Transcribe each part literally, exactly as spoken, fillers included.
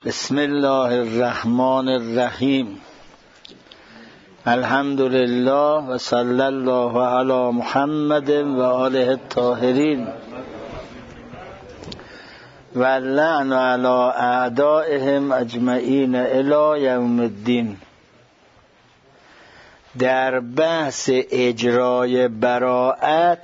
بسم الله الرحمن الرحیم. الحمد لله و صلی الله علی محمد و آله الطاهرین و اللعن علی اعدائهم اجمعین الی یوم الدین. در بحث اجرای براءت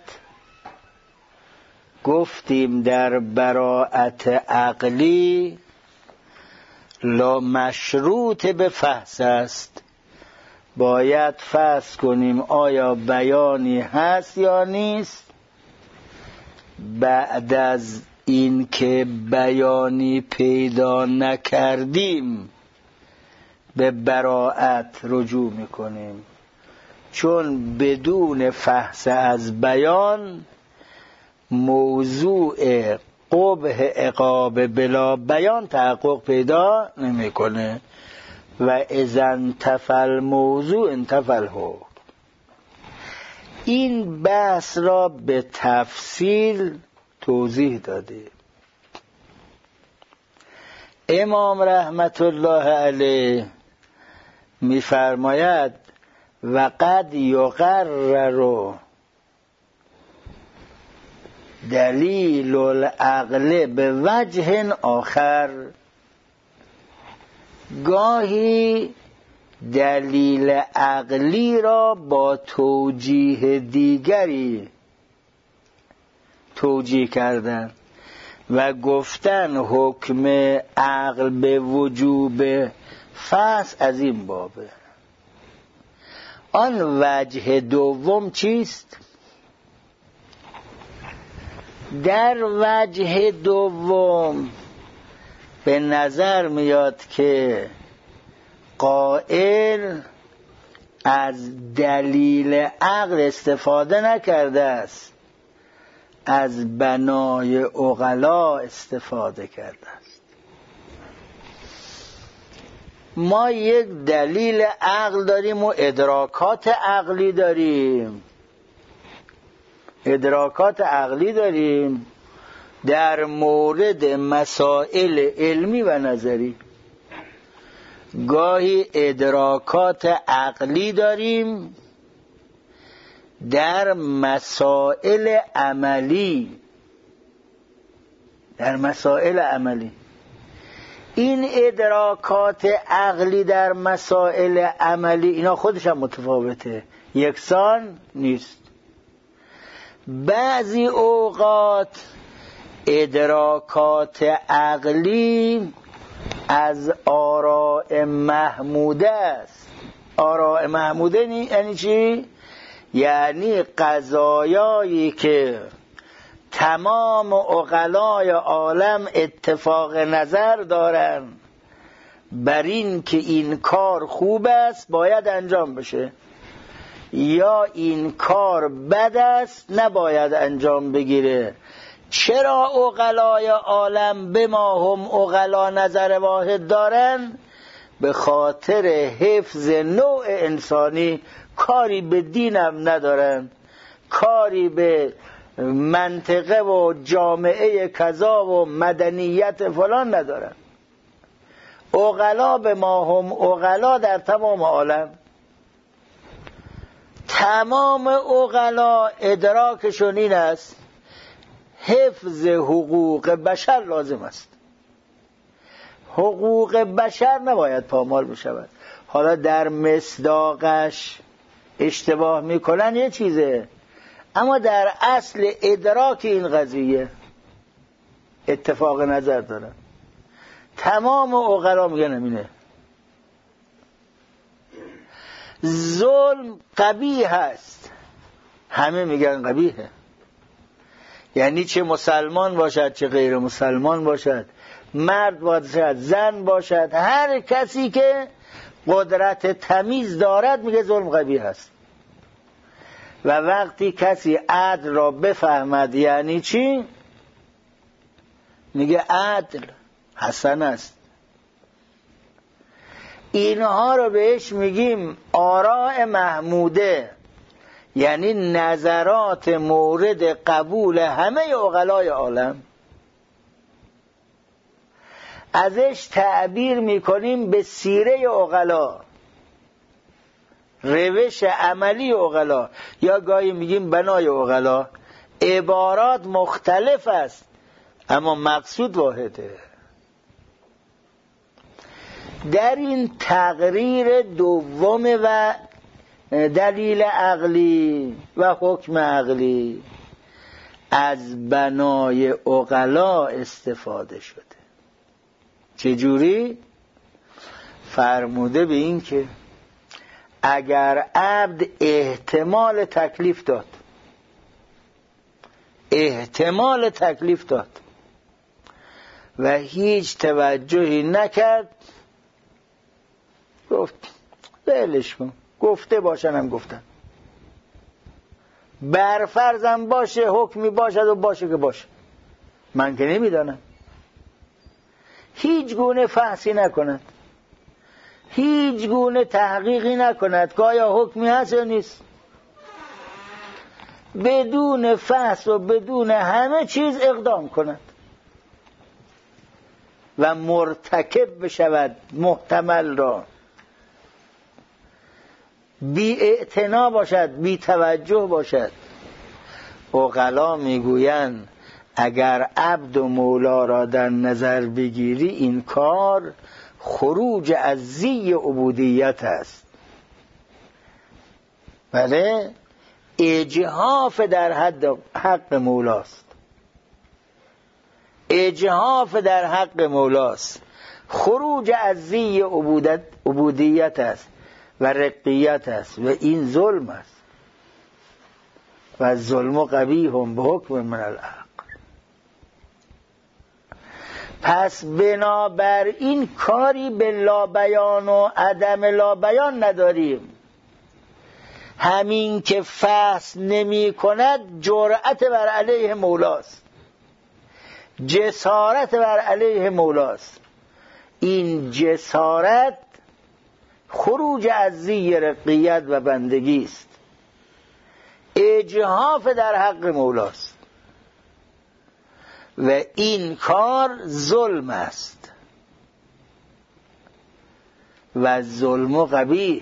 گفتیم در براءت عقلی لا مشروط به فحص است، باید فحص کنیم آیا بیانی هست یا نیست. بعد از این که بیانی پیدا نکردیم به براءت رجوع میکنیم، چون بدون فحص از بیان موضوع قبح عقاب بلا بیان تحقق پیدا نمیکنه و اذا انتفى الموضوع انتفى الحکم. این بحث را به تفصیل توضیح داده امام رحمت الله علیه. میفرماید و قد یقرر دلیل العقل به وجه آخر، گاهی دلیل عقلی را با توجیه دیگری توجیه کردن و گفتن حکم عقل به وجوب فحص از این بابه. آن وجه دوم چیست؟ در وجه دوم به نظر میاد که قائل از دلیل عقل استفاده نکرده است، از بنای عقلا استفاده کرده است. ما یک دلیل عقل داریم و ادراکات عقلی داریم ادراکات عقلی داریم در مورد مسائل علمی و نظری. گاهی ادراکات عقلی داریم در مسائل عملی در مسائل عملی این ادراکات عقلی در مسائل عملی اینا خودش هم متفاوته، یکسان نیست. بعضی اوقات ادراکات عقلی از آراء محموده است. آراء محموده یعنی چی؟ یعنی قضایایی که تمام عقلای عالم اتفاق نظر دارن بر این که این کار خوب است باید انجام بشه، یا این کار بد است نباید انجام بگیره. چرا عقلای عالم به ما هم عقلا نظر واحد دارن؟ به خاطر حفظ نوع انسانی. کاری به دینم ندارن، کاری به منطقه و جامعه کذا و مدنیت فلان ندارن. عقلا به ما هم عقلا در تمام عالم. تمام عقلا ادراکشون این است حفظ حقوق بشر لازم است، حقوق بشر نباید پامال بشود. حالا در مصداقش اشتباه میکنن یه چیزه، اما در اصل ادراک این قضیه اتفاق نظر دارن. تمام عقلا میگن همینه. ظلم قبیح است، همه میگن قبیحه. یعنی چه مسلمان باشد چه غیر مسلمان باشد، مرد باشد زن باشد، هر کسی که قدرت تمیز دارد میگه ظلم قبیح است. و وقتی کسی عدل را بفهمد یعنی چی، میگه عدل حسن است. اینها رو بهش میگیم آراء محموده، یعنی نظرات مورد قبول همه عقلای عالم. ازش تعبیر میکنیم به سیره عقلا، روش عملی عقلا، یا گاهی میگیم بنای عقلا. عبارات مختلف است اما مقصود واحده. در این تقریر دوم و دلیل عقلی و حکم عقلی از بنای عقلا استفاده شده. چجوری؟ فرموده به این که اگر عبد احتمال تکلیف داد احتمال تکلیف داد و هیچ توجهی نکرد، گفت بلش کن، گفته باشن هم گفتن، برفرضم باشه حکمی باشد و باشه که باشه، من که نمیدانم، هیچ گونه فحصی نکند، هیچ گونه تحقیقی نکند که آیا حکمی هست یا نیست، بدون فحص و بدون همه چیز اقدام کند و مرتکب بشود محتمل را، بی اعتنا باشد، بی توجه باشد. عقلا میگویند اگر عبد و مولا را در نظر بگیری این کار خروج از زی عبودیت است. بله، اجحاف در حد حق مولاست، اجحاف در حق مولاست، خروج از زی عبودیت است و رقیت است و این ظلم است و ظلم قبیح به حکم من الحق. پس بنابر این کاری به لابیان و عدم لابیان نداریم. همین که فحص نمی کند جرأت بر علیه مولاست، جسارت بر علیه مولاست. این جسارت خروج از زی رقیت و بندگی است، اجحاف در حق مولاست و این کار ظلم است و ظلم قبیح.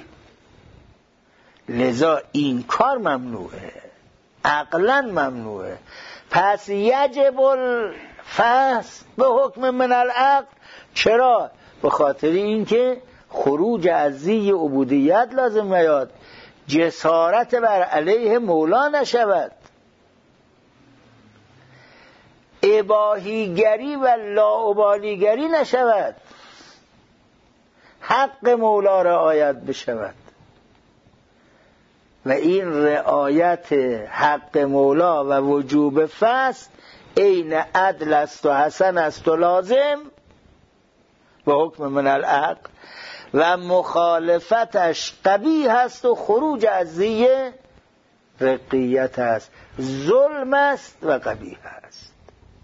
لذا این کار ممنوعه، عقلا ممنوعه. پس یجب الفحص به حکم من العقل. چرا؟ به خاطر اینکه خروج از زی عبودیت لازم نیاد، جسارت بر علیه مولا نشود، اباحیگری و لاابالیگری نشود، حق مولا رعایت بشود. و این رعایت حق مولا و وجوب فحص عین عدل است و حسن است و لازم و حکم من العقل، و مخالفتش قبیح است و خروج از زی رقیت است، ظلم است و قبیح است.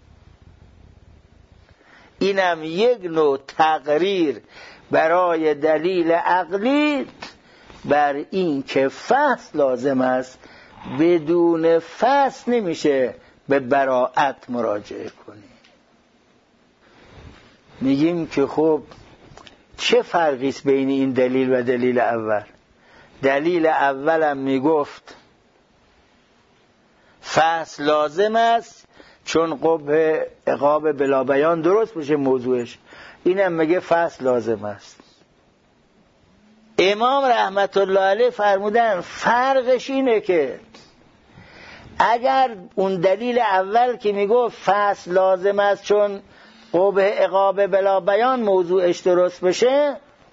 اینم یک نوع تقریر برای دلیل عقلی بر این که فحص لازم است. بدون فحص نمیشه به براءت مراجعه کنی. میگیم که خب چه فرقی است بین این دلیل و دلیل اول؟ دلیل اولم میگفت فحص لازم است چون قبح عقاب بلا بیان درست بشه موضوعش، اینم میگه فحص لازم است. امام رحمت الله علیه فرمودن فرقش اینه که اگر اون دلیل اول که میگفت فحص لازم است چون قبح عقاب بلا بیان موضوعش درست بشه،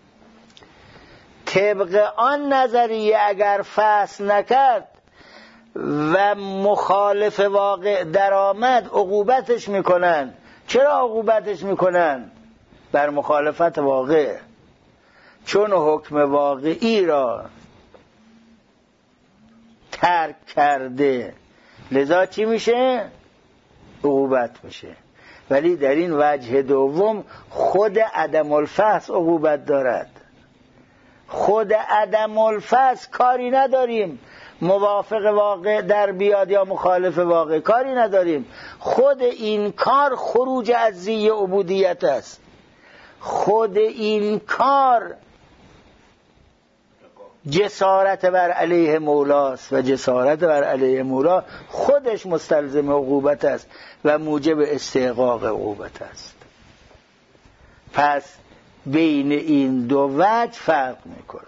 طبق آن نظریه اگر فحص نکرد و مخالف واقع در آمد عقوبتش میکنن. چرا عقوبتش میکنن؟ بر مخالفت واقع، چون حکم واقعی را ترک کرده، لذا چی میشه؟ عقوبت میشه. ولی در این وجه دوم خود عدم الفحص عقوبت دارد. خود عدم الفحص کاری نداریم، موافق واقع در بیاد یا مخالف واقع کاری نداریم. خود این کار خروج از زی عبودیت است خود این کار جسارت بر علیه مولاست و جسارت بر علیه مولا خودش مستلزم عقوبت است و موجب استحقاق عقوبت است. پس بین این دو وجه فرق میکنه.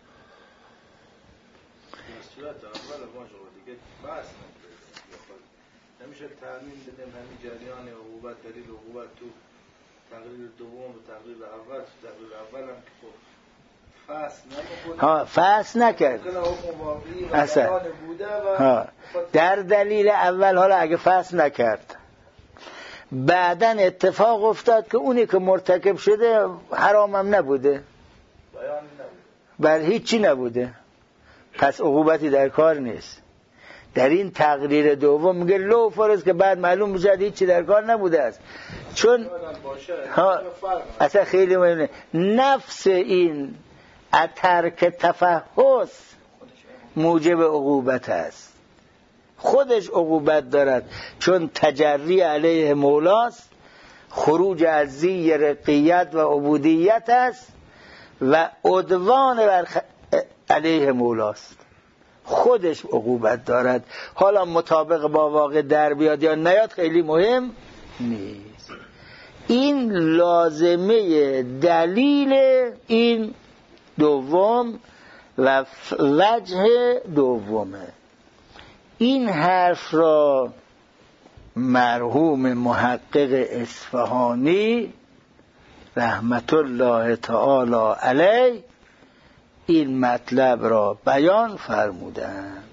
نمیشه تعمیم بدیم همین جریان عقوبت دلیل عقوبت تو تقریر دوم و تقریر اول تو تقریر اول هم که خب فصل نکنه ها فصل نکرد اصلا ها در دلیل اول. حالا اگه فصل نکرد بعدن اتفاق افتاد که اونی که مرتکب شده حرامم نبوده بر هیچی نبوده، پس عقوبتی در کار نیست. در این تقریر دوم میگه لو فرض که بعد معلوم میشه هیچی در کار نبوده است، چون ها اصلا خیلی مهمه نفس این ترک تفحص موجب عقوبت است، خودش عقوبت دارد چون تجری علیه مولاست، خروج از زی رقیت و عبودیت است و عدوان بر علیه مولاست، خودش عقوبت دارد. حالا مطابق با واقع در بیاد یا نیاد خیلی مهم نیست. این لازمه دلیل این دوم و وجه دومه. این حرف را مرحوم محقق اصفهانی رحمت الله تعالی علیه این مطلب را بیان فرمودن،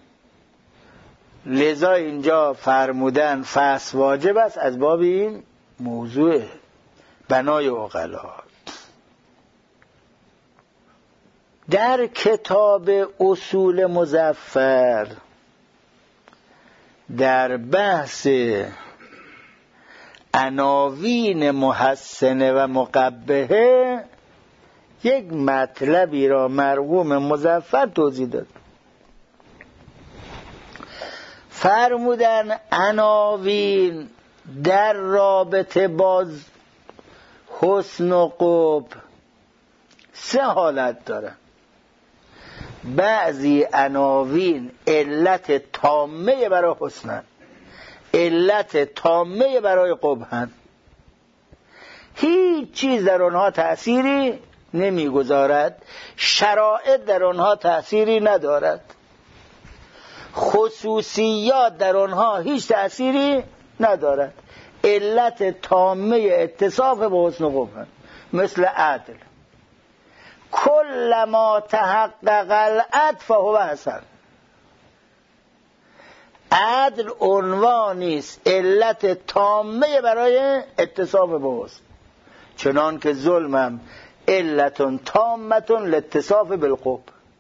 لذا اینجا فرمودن فصل واجب است از باب این موضوع بنای عقلا. در کتاب اصول مظفر در بحث عناوین محسنه و مقبحه یک مطلبی را مرحوم مظفر توضیح داد. فرمودن عناوین در رابطه با حسن و قبح سه حالت داره. بعضی عناوین علت تامه برای حسنن، علت تامه برای قبحن، هیچ چیز در آنها تأثیری نمیگذارد، شرایط در آنها تأثیری ندارد، خصوصیات در آنها هیچ تأثیری ندارد، علت تامه اتصاف به حسن و قبحن. مثل عدل، کل ما تحقق العدل فهو حسن. عدل عنوانی است، علت تامه برای اتصاف به حسن، چنان که ظلمم علت تامه لاتصاف بالقبح.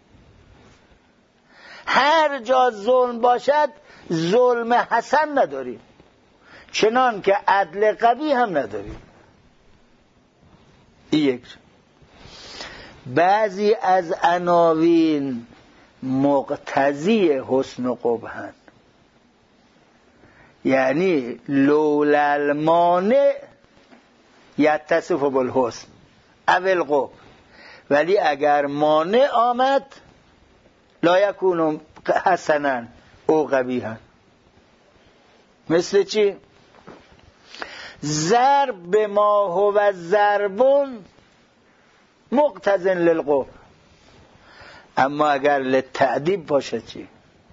هر جا ظلم باشد ظلم حسن نداریم، چنان که عدل قبیح هم نداریم. یک. بعضی از عناوین مقتضی حسن و قبحن، یعنی لولا المانع یتصف بالحسن او القبح، ولی اگر مانع آمد لا یکون حسنا او قبیحا. مثل چی؟ ضرب ما هو ضربون مقتضی للقبح، اما اگر للتأدیب باشه چی؟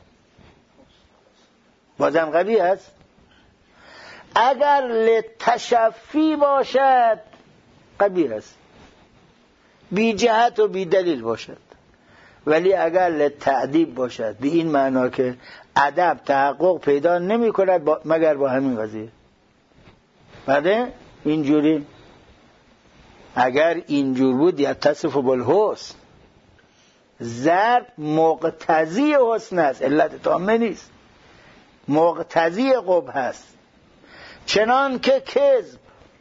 بازم قبیح است. اگر للتشفی باشد قبیح است، بی جهت و بی دلیل باشد. ولی اگر للتأدیب باشد به این معنا که ادب تحقق پیدا نمی کند با مگر با همین قضیه، بعد اینجوری اگر اینجور بود یتصف بالحسن، ضرب مقتضی حسن است، علت تامه نیست، مقتضی قبح است. چنان که کذب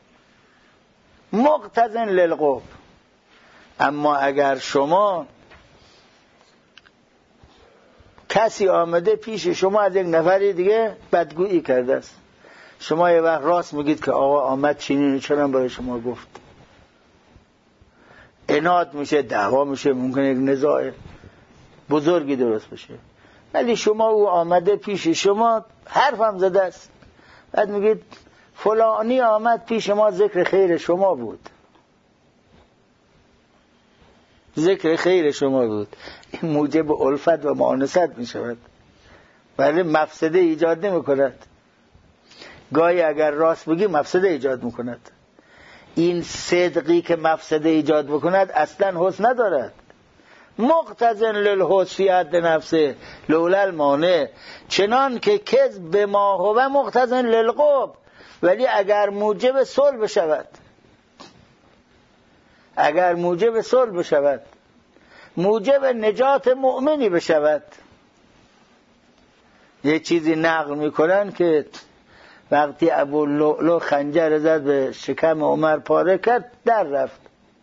مقتضی للقبح. اما اگر شما کسی آمده پیش شما از یک نفری دیگه بدگویی کرده است، شما یه وقت راست میگید که آقا آمد چنین چرا برای شما گفت، عناد میشه، دعوا میشه، ممکنه یک نزاع بزرگی درست بشه. ولی شما او آمده پیش شما حرفم زده است، بعد میگید فلانی آمد پیش ما ذکر خیر شما بود، ذکر خیر شما بود، این موجب الفت و مؤانست میشود، ولی مفسده ایجاد نمی کند. گاهی اگر راست بگی مفسده ایجاد میکند. این صدقی که مفسده ایجاد بکند اصلا حسن ندارد. مقتضن للحسن فی حد نفسه لولا المانع، چنان که کذب به ما هو مقتضن للقب، ولی اگر موجب صلح بشود، اگر موجب صلح بشود، موجب نجات مؤمنی بشود. یه چیزی نقل میکنن که وقتی ابو لؤلؤ خنجر زد به شکم عمر پاره کرد، در رفت.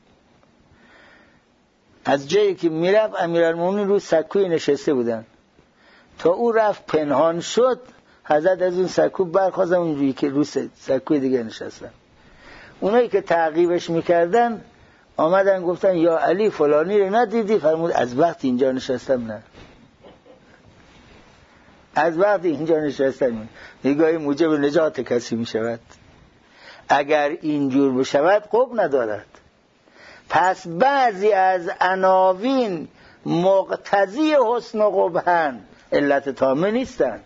از جایی که میرفت امیرالمومنین رو سکوی نشسته بودن، تا او رفت پنهان شد، حضرت از اون سکو برخواستن، اونجوری که رو سکوی دیگه نشستن. اونایی که تعقیبش میکردن آمدن گفتن یا علی فلانی رو ندیدی؟ فرمود از وقت اینجا نشستم نه، از وقت اینجا نشستم. نگاهی موجب نجات کسی میشود. اگر اینجور بشود قب ندارد. پس بعضی از عناوین مقتضی حسن و قبحن، علت تامه نیستن.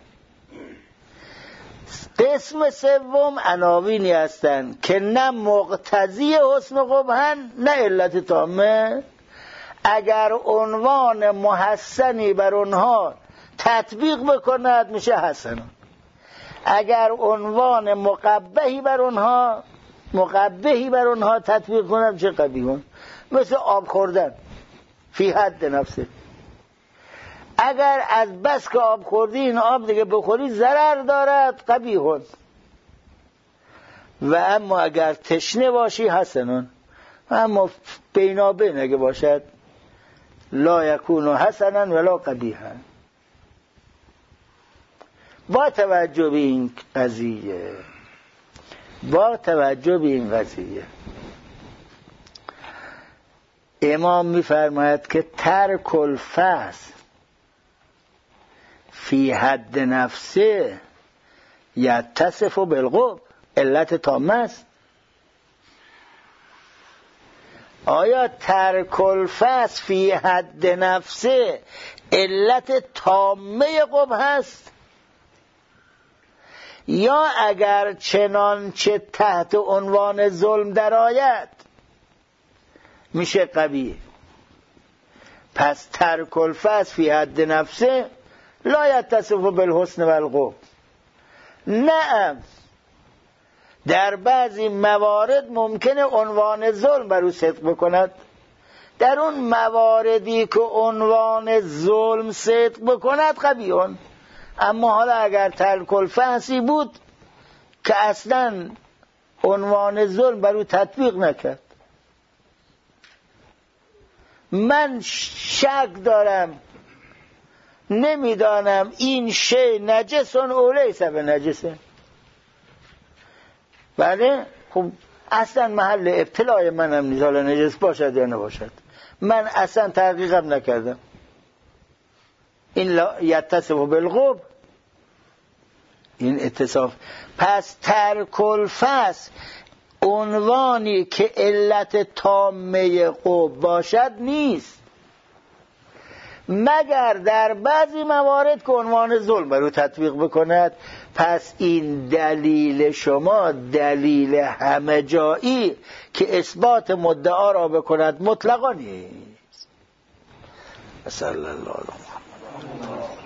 قسم سوم عناوینی هستند که نه مقتضی حسن و قبحن نه علت تامه. اگر عنوان محسنی بر اونها تطبیق بکند میشه حسن، اگر عنوان مقبحی بر اونها مقبحی بر اونها تطبیق کند میشه قبیح، مثل آب خوردن فی حد نفسه. اگر از بس که آب خوردی این آب دیگه بخوری ضرر دارد قبیح. و اما اگر تشنه باشی حسنون، اما بینابین اگه باشد لا یکون حسنا ولا قبیحا. با توجه به این قضیه با توجه به این قضیه امام میفرماید که ترک الفصل فی حد نفسه یتصف بالقب، علت تامه است. آیا ترک الفصل فی حد نفسه علت تامه قبح هست، یا اگر چنانچه تحت عنوان ظلم درآید میشه قبیح؟ پس ترک الفصل فی حد نفسه لا یتصف بالحسن والقبح. نه، در بعضی موارد ممکنه عنوان ظلم بر او صدق بکند. در اون مواردی که عنوان ظلم صدق بکند قبیحون. اما حالا اگر ترک الفصلی بود که اصلا عنوان ظلم بر او تطبیق نکرد، من شک دارم، نمیدانم این شی نجسون او لیس بنجسه. بله، خب اصلا محل ابتلای منم نیست، حالا نجس باشد یا نباشد، من اصلا تحقیقم نکردم. این یتصف بالقبح، این اتصاف. پس ترک الفصل عنوانی که علت تامه قبح باشد نیست، مگر در بعضی موارد که عنوان ظلم بر او تطبیق بکند. پس این دلیل شما دلیل همه جایی که اثبات مدعا را بکند مطلقا نیست. صلی الله علیه و سلم.